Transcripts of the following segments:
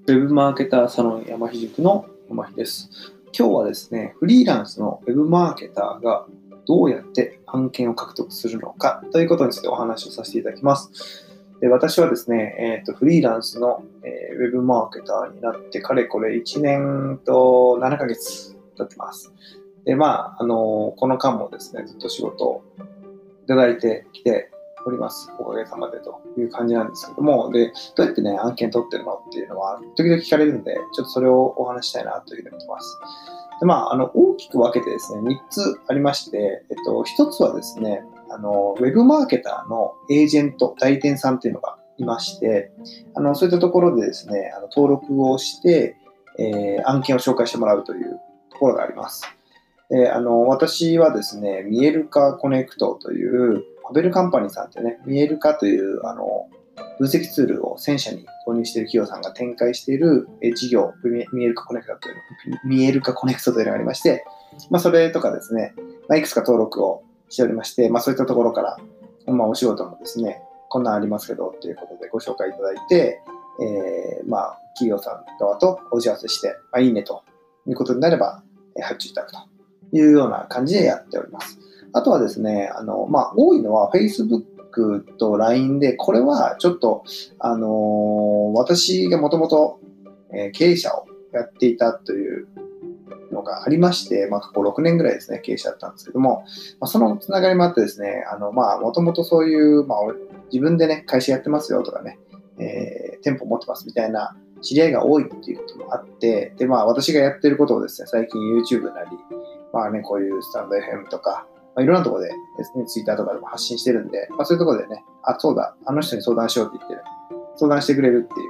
ウェブマーケターサロン山ひ塾の山ひです。今日はですね、フリーランスのウェブマーケターがどうやって案件を獲得するのかということについてお話をさせていただきます。で、私はですね、フリーランスの、ウェブマーケターになってかれこれ1年と7ヶ月経ってます。で、この間もですね、ずっと仕事をいただいてきております。おかげさまでという感じなんですけども、で、どうやってね、案件取ってるのっていうのは、時々聞かれるんで、ちょっとそれをお話したいなというふうに思ってます。で、大きく分けてですね、3つありまして、1つはですね、ウェブマーケターのエージェント、代理店さんっていうのがいまして、そういったところでですね、登録をして、案件を紹介してもらうというところがあります。私はですね、見える化コネクトという、パベルカンパニーさんってね、見える化という分析ツールを1000社に導入している企業さんが展開している事業、見える化コネクトというのがありまして、それとかですね、いくつか登録をしておりまして、そういったところから、お仕事もですね、こんなんありますけど、ということでご紹介いただいて、企業さん側とお打ち合わせして、いいねということになれば、発注いただくというような感じでやっております。あとはですね、多いのは Facebook と LINE で、これはちょっと、私がもともと経営者をやっていたというのがありまして、過去6年ぐらいですね、経営者だったんですけども、そのつながりもあってですね、もともとそういう、自分でね、会社やってますよとかね、店舗持ってますみたいな知り合いが多いっていうこともあって、で、私がやってることをですね、最近 YouTube なり、こういうスタンド FM とか、いろんなところでですね、Twitter とかでも発信してるんで、そういうところでね、そうだ、あの人に相談しようって言って、相談してくれるっていう、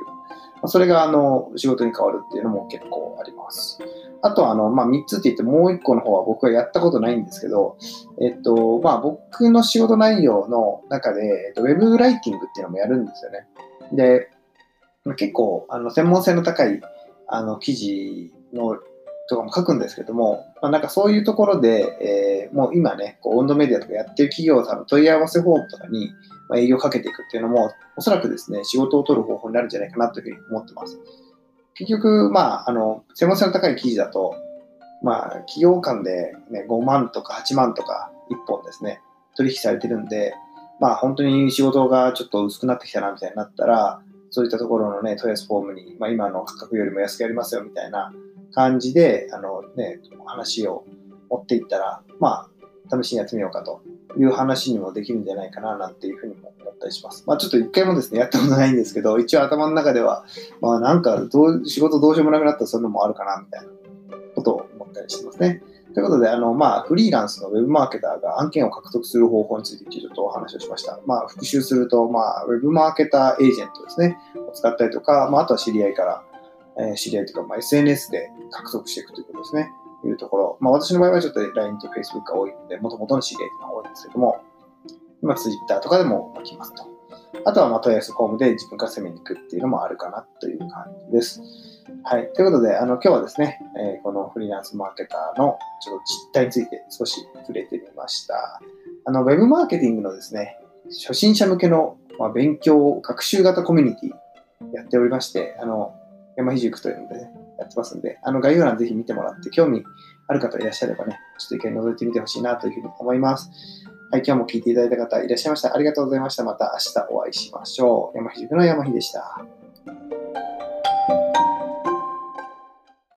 それが仕事に変わるっていうのも結構あります。あとは3つって言ってもう1個の方は僕はやったことないんですけど、僕の仕事内容の中で、ウェブライティングっていうのもやるんですよね。で、結構専門性の高い記事のとかも書くんですけども、そういうところで、もう今ね、オンドメディアとかやってる企業さんの問い合わせフォームとかに、営業をかけていくっていうのも、おそらくですね、仕事を取る方法になるんじゃないかなというふうに思ってます。結局、専門性の高い記事だと、企業間で、ね、5万とか8万とか1本ですね、取引されてるんで、本当に仕事がちょっと薄くなってきたなみたいになったら、そういったところのね、問い合わせフォームに、今の価格よりも安くやりますよみたいな感じで、話を持っていったら、試しにやってみようかという話にもできるんじゃないかななんていうふうにも思ったりします。ちょっと一回もですね、やったことないんですけど、一応頭の中では、仕事どうしようもなくなったらそういうのもあるかなみたいなことを思ったりしてますね。ということで、フリーランスのウェブマーケターが案件を獲得する方法についてちょっとお話をしました。復習すると、ウェブマーケターエージェントですね、を使ったりとか、あとは知り合いから、知り合いというか、SNS で獲得していくということですね。いうところ。私の場合はちょっと LINE と Facebook が多いので、元々の知り合いというのが多いんですけども、Twitter とかでも来ますと。あとは問い合わせフォームで自分から攻めに行くっていうのもあるかなという感じです。はい。ということで、今日はですね、このフリーランスマーケターのちょっと実態について少し触れてみました。ウェブマーケティングのですね、初心者向けの、勉強、学習型コミュニティやっておりまして、山ひ塾というので、ね、やってますんで、概要欄ぜひ見てもらって、興味ある方いらっしゃればね、ちょっと一回覗いてみてほしいなというふうに思います。はい、今日も聞いていただいた方いらっしゃいました。ありがとうございました。また明日お会いしましょう。山ひ塾の山ひでした。